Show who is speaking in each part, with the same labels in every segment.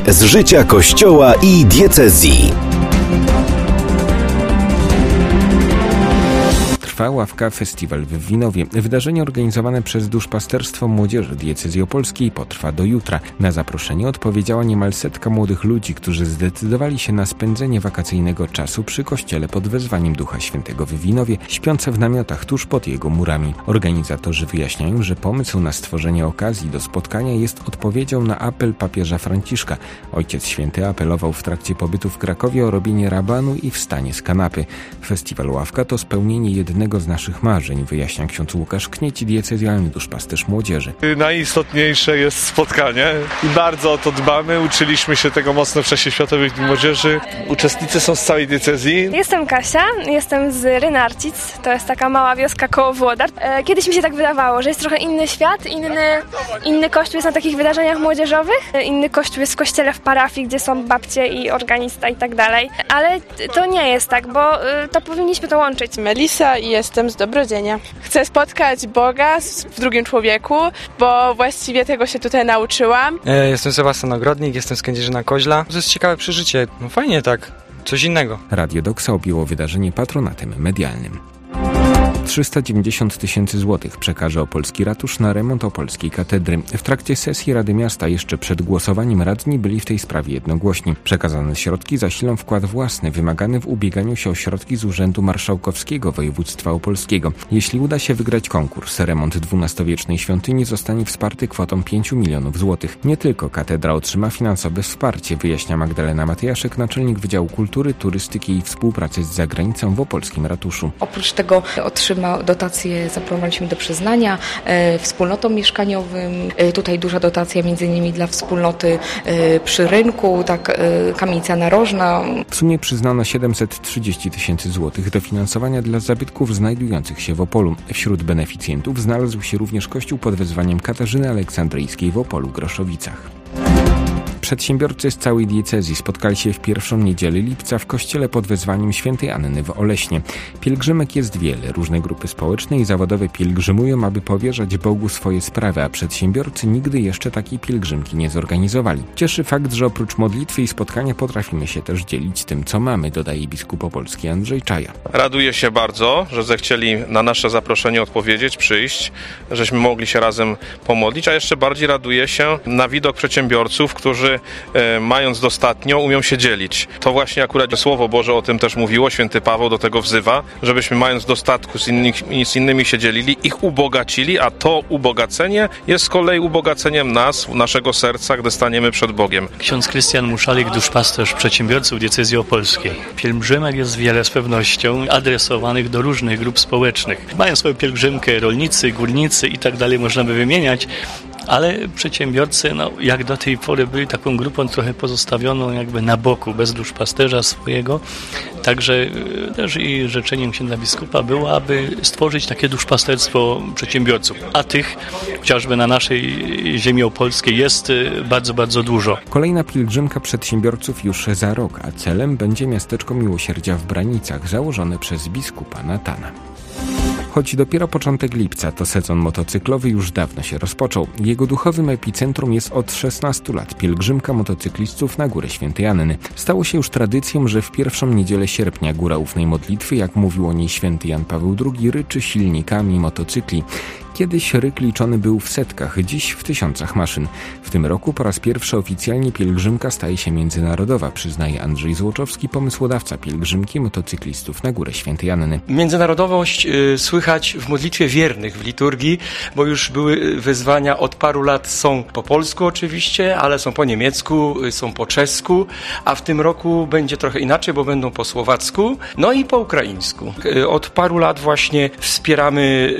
Speaker 1: z życia Kościoła i diecezji.
Speaker 2: Trwa Ławka Festiwal w Winowie. Wydarzenie organizowane przez Duszpasterstwo Młodzieży Diecezji Opolskiej potrwa do jutra. Na zaproszenie odpowiedziała niemal 100 młodych ludzi, którzy zdecydowali się na spędzenie wakacyjnego czasu przy kościele pod wezwaniem Ducha Świętego w Winowie, śpiące w namiotach tuż pod jego murami. Organizatorzy wyjaśniają, że pomysł na stworzenie okazji do spotkania jest odpowiedzią na apel papieża Franciszka. Ojciec Święty apelował w trakcie pobytu w Krakowie o robienie rabanu i wstanie z kanapy. Festiwal Ławka to spełnienie jednego z naszych marzeń, wyjaśnia ksiądz Łukasz Knieć, diecezjalny duszpasterz młodzieży.
Speaker 3: Najistotniejsze jest spotkanie i bardzo o to dbamy. Uczyliśmy się tego mocno w czasie Światowych Dni Młodzieży. Uczestnicy są z całej diecezji.
Speaker 4: Jestem Kasia, jestem z Rynarcic, to jest taka mała wioska koło Włodar. Kiedyś mi się tak wydawało, że jest trochę inny świat, inny kościół jest na takich wydarzeniach młodzieżowych, inny kościół jest w kościele w parafii, gdzie są babcie i organista i tak dalej. Ale to nie jest tak, bo to powinniśmy to łączyć.
Speaker 5: Melisa i jestem z Dobrodzienia. Chcę spotkać Boga w drugim człowieku, bo właściwie tego się tutaj nauczyłam.
Speaker 6: Jestem Sebastian Ogrodnik, jestem z Kędzierzyna-Koźla. To jest ciekawe przeżycie. No fajnie tak, coś innego.
Speaker 2: Radio Doksa objęło wydarzenie patronatem medialnym. 390 000 złotych przekaże Opolski Ratusz na remont Opolskiej Katedry. W trakcie sesji Rady Miasta jeszcze przed głosowaniem radni byli w tej sprawie jednogłośni. Przekazane środki zasilą wkład własny wymagany w ubieganiu się o środki z Urzędu Marszałkowskiego Województwa Opolskiego. Jeśli uda się wygrać konkurs, remont XII-wiecznej świątyni zostanie wsparty kwotą 5 milionów złotych. Nie tylko katedra otrzyma finansowe wsparcie, wyjaśnia Magdalena Matyjaszek, naczelnik Wydziału Kultury, Turystyki i Współpracy z zagranicą w Opolskim Ratuszu.
Speaker 7: Oprócz tego otrzyma dotację, zaproponowaliśmy do przyznania wspólnotom mieszkaniowym. Tutaj duża dotacja m.in. dla wspólnoty przy rynku, tak Kamienica Narożna.
Speaker 2: W sumie przyznano 730 000 złotych dofinansowania dla zabytków znajdujących się w Opolu. Wśród beneficjentów znalazł się również kościół pod wezwaniem Katarzyny Aleksandryjskiej w Opolu-Groszowicach. Przedsiębiorcy z całej diecezji spotkali się w pierwszą niedzielę lipca w kościele pod wezwaniem Świętej Anny w Oleśnie. Pielgrzymek jest wiele, różne grupy społeczne i zawodowe pielgrzymują, aby powierzać Bogu swoje sprawy, a przedsiębiorcy nigdy jeszcze takiej pielgrzymki nie zorganizowali. Cieszy fakt, że oprócz modlitwy i spotkania potrafimy się też dzielić tym, co mamy, dodaje biskup opolski Andrzej Czaja.
Speaker 3: Raduję się bardzo, że zechcieli na nasze zaproszenie odpowiedzieć, przyjść, żeśmy mogli się razem pomodlić, a jeszcze bardziej raduję się na widok przedsiębiorców, którzy mając dostatnio umią się dzielić. To właśnie akurat Słowo Boże o tym też mówiło, święty Paweł do tego wzywa, żebyśmy mając dostatku z innymi się dzielili, ich ubogacili, a to ubogacenie jest z kolei ubogaceniem nas, naszego serca, gdy staniemy przed Bogiem.
Speaker 8: Ksiądz Krystian Muszalik, duszpasterz przedsiębiorców diecezji opolskiej. Pielgrzymek jest wiele z pewnością adresowanych do różnych grup społecznych. Mają swoją pielgrzymkę rolnicy, górnicy i tak dalej, można by wymieniać. Ale przedsiębiorcy, jak do tej pory byli taką grupą trochę pozostawioną jakby na boku, bez duszpasterza swojego. Także też i życzeniem księdza biskupa było, aby stworzyć takie duszpasterstwo przedsiębiorców. A tych chociażby na naszej ziemi opolskiej jest bardzo, bardzo dużo.
Speaker 2: Kolejna pielgrzymka przedsiębiorców już za rok, a celem będzie miasteczko Miłosierdzia w Branicach, założone przez biskupa Natana. Choć dopiero początek lipca, to sezon motocyklowy już dawno się rozpoczął. Jego duchowym epicentrum jest od 16 lat pielgrzymka motocyklistów na Górę Świętej Anny. Stało się już tradycją, że w pierwszą niedzielę sierpnia Góra Ufnej Modlitwy, jak mówił o niej święty Jan Paweł II, ryczy silnikami motocykli. Kiedyś ryk liczony był w setkach, dziś w tysiącach maszyn. W tym roku po raz pierwszy oficjalnie pielgrzymka staje się międzynarodowa, przyznaje Andrzej Złoczowski, pomysłodawca pielgrzymki motocyklistów na Górę Świętej Anny.
Speaker 6: Międzynarodowość słychać w modlitwie wiernych, w liturgii, bo już były wezwania od paru lat, są po polsku oczywiście, ale są po niemiecku, są po czesku, a w tym roku będzie trochę inaczej, bo będą po słowacku, no i po ukraińsku. Od paru lat właśnie wspieramy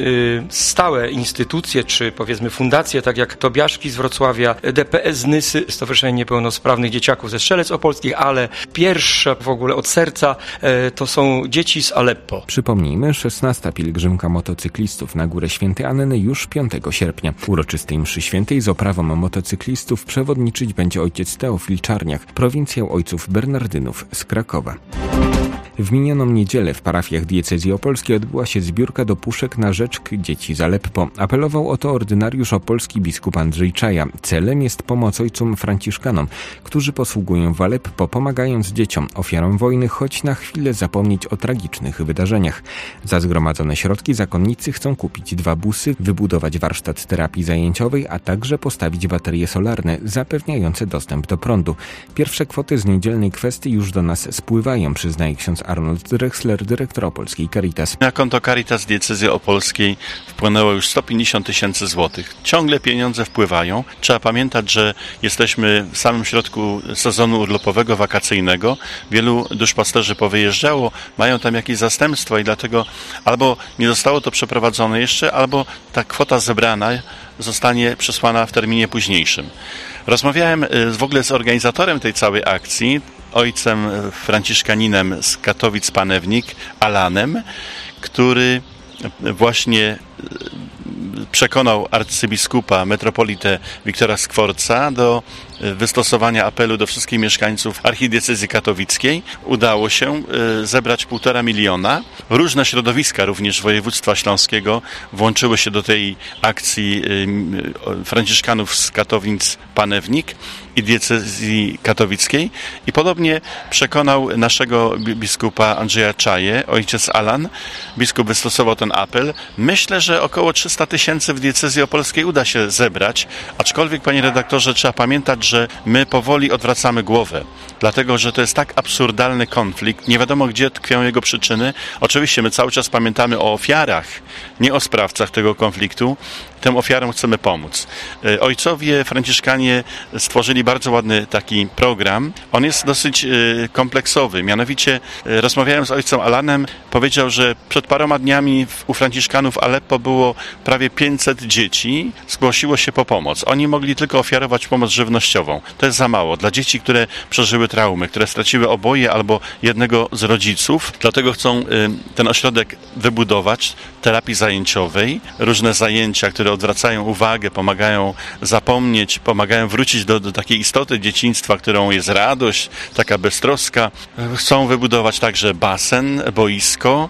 Speaker 6: stałe instytucje, czy powiedzmy fundacje, tak jak Tobiaszki z Wrocławia, DPS z Nysy, Stowarzyszenie Niepełnosprawnych Dzieciaków ze Strzelec Opolskich, ale pierwsza w ogóle od serca to są dzieci z Aleppo.
Speaker 2: Przypomnijmy, 16. pielgrzymka motocyklistów na Górę Świętej Anny już 5 sierpnia. Uroczystej mszy świętej z oprawą motocyklistów przewodniczyć będzie ojciec Teofil Czarniak, prowincjał ojców Bernardynów z Krakowa. W minioną niedzielę w parafiach diecezji opolskiej odbyła się zbiórka do puszek na rzecz dzieci z Aleppo. Apelował o to ordynariusz opolski biskup Andrzej Czaja. Celem jest pomoc ojcom franciszkanom, którzy posługują w Aleppo, pomagając dzieciom, ofiarom wojny, choć na chwilę zapomnieć o tragicznych wydarzeniach. Za zgromadzone środki zakonnicy chcą kupić 2 busy, wybudować warsztat terapii zajęciowej, a także postawić baterie solarne zapewniające dostęp do prądu. Pierwsze kwoty z niedzielnej kwestii już do nas spływają, przyznaje ksiądz Arnold Drexler, dyrektor opolskiej Caritas.
Speaker 9: Na konto Caritas diecezji opolskiej wpłynęło już 150 000 złotych. Ciągle pieniądze wpływają. Trzeba pamiętać, że jesteśmy w samym środku sezonu urlopowego, wakacyjnego. Wielu duszpasterzy powyjeżdżało, mają tam jakieś zastępstwo i dlatego albo nie zostało to przeprowadzone jeszcze, albo ta kwota zebrana zostanie przesłana w terminie późniejszym. Rozmawiałem w ogóle z organizatorem tej całej akcji, ojcem franciszkaninem z Katowic Panewnik, Alanem, który właśnie przekonał arcybiskupa, metropolitę Wiktora Skworca do wystosowania apelu do wszystkich mieszkańców archidiecezji katowickiej. Udało się zebrać 1,5 miliona. Różne środowiska, również województwa śląskiego, włączyły się do tej akcji franciszkanów z Katowic Panewnik i diecezji katowickiej i podobnie przekonał naszego biskupa Andrzeja Czaję, ojciec Alan. Biskup wystosował ten apel. Myślę, że około 300 000 w diecezji opolskiej uda się zebrać, aczkolwiek, panie redaktorze, trzeba pamiętać, że my powoli odwracamy głowę, dlatego, że to jest tak absurdalny konflikt, nie wiadomo, gdzie tkwią jego przyczyny. Oczywiście my cały czas pamiętamy o ofiarach, nie o sprawcach tego konfliktu. Tym ofiarom chcemy pomóc. Ojcowie franciszkanie stworzyli bardzo ładny taki program. On jest dosyć kompleksowy. Mianowicie rozmawiałem z ojcem Alanem, powiedział, że przed paroma dniami u franciszkanów Aleppo było prawie 500 dzieci, zgłosiło się po pomoc. Oni mogli tylko ofiarować pomoc żywnościową. To jest za mało. Dla dzieci, które przeżyły traumy, które straciły oboje albo jednego z rodziców. Dlatego chcą ten ośrodek wybudować, terapii zajęciowej, różne zajęcia, które odwracają uwagę, pomagają zapomnieć, pomagają wrócić do takiej istoty dzieciństwa, którą jest radość, taka beztroska. Chcą wybudować także basen, boisko,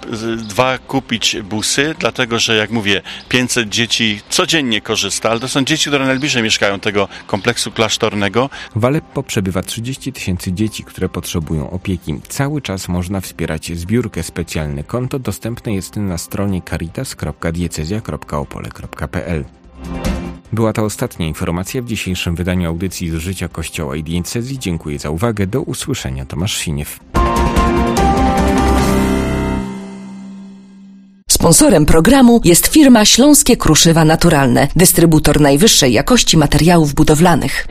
Speaker 9: 2 kupić busy, dlatego, że jak mówię, 500 dzieci codziennie korzysta, ale to są dzieci, które najbliżej mieszkają tego kompleksu klasztornego.
Speaker 2: W Aleppo przebywa 30 000 dzieci, które potrzebują opieki. Cały czas można wspierać zbiórkę. Specjalne konto dostępne jest na stronie caritas.diecezja.opole.pl. Była to ostatnia informacja w dzisiejszym wydaniu audycji z życia Kościoła i diecezji. Dziękuję za uwagę. Do usłyszenia. Tomasz Siniew.
Speaker 10: Sponsorem programu jest firma Śląskie Kruszywa Naturalne, dystrybutor najwyższej jakości materiałów budowlanych.